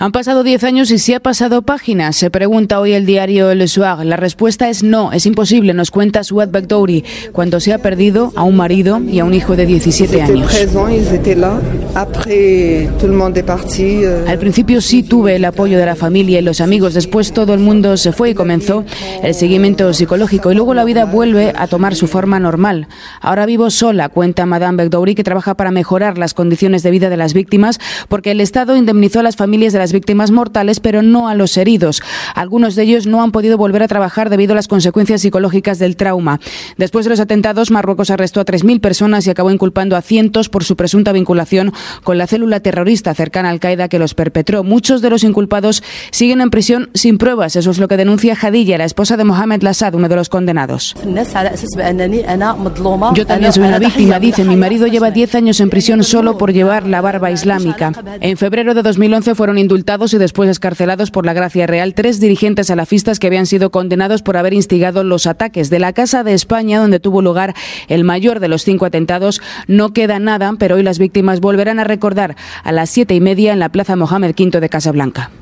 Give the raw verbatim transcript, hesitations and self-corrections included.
Han pasado diez años y se ha pasado página, se pregunta hoy el diario Le Soir. La respuesta es no, es imposible, nos cuenta Souad Begdouri, cuando se ha perdido a un marido y a un hijo de diecisiete años. Al principio sí tuve el apoyo de la familia y los amigos, después todo el mundo se fue y comenzó el seguimiento psicológico y luego la vida vuelve a tomar su forma normal. Ahora vivo sola, cuenta Madame Begdouri, que trabaja para mejorar las condiciones de vida de las víctimas, porque el Estado indemnizó a las familias de las víctimas mortales, pero no a los heridos. Algunos de ellos no han podido volver a trabajar debido a las consecuencias psicológicas del trauma. Después de los atentados, Marruecos arrestó a tres mil personas y acabó inculpando a cientos por su presunta vinculación con la célula terrorista cercana a Al-Qaeda que los perpetró. Muchos de los inculpados siguen en prisión sin pruebas. Eso es lo que denuncia Hadilla, la esposa de Mohamed Lassad, uno de los condenados. Yo también soy una víctima, dice. Mi marido lleva diez años en prisión solo por llevar la barba islámica. En febrero de dos mil once fueron indultados y después excarcelados por la Gracia Real tres dirigentes salafistas que habían sido condenados por haber instigado los ataques. De la Casa de España, donde tuvo lugar el mayor de los cinco atentados, no queda nada, pero hoy las víctimas volverán a recordar a las siete y media en la Plaza Mohamed quinto de Casablanca.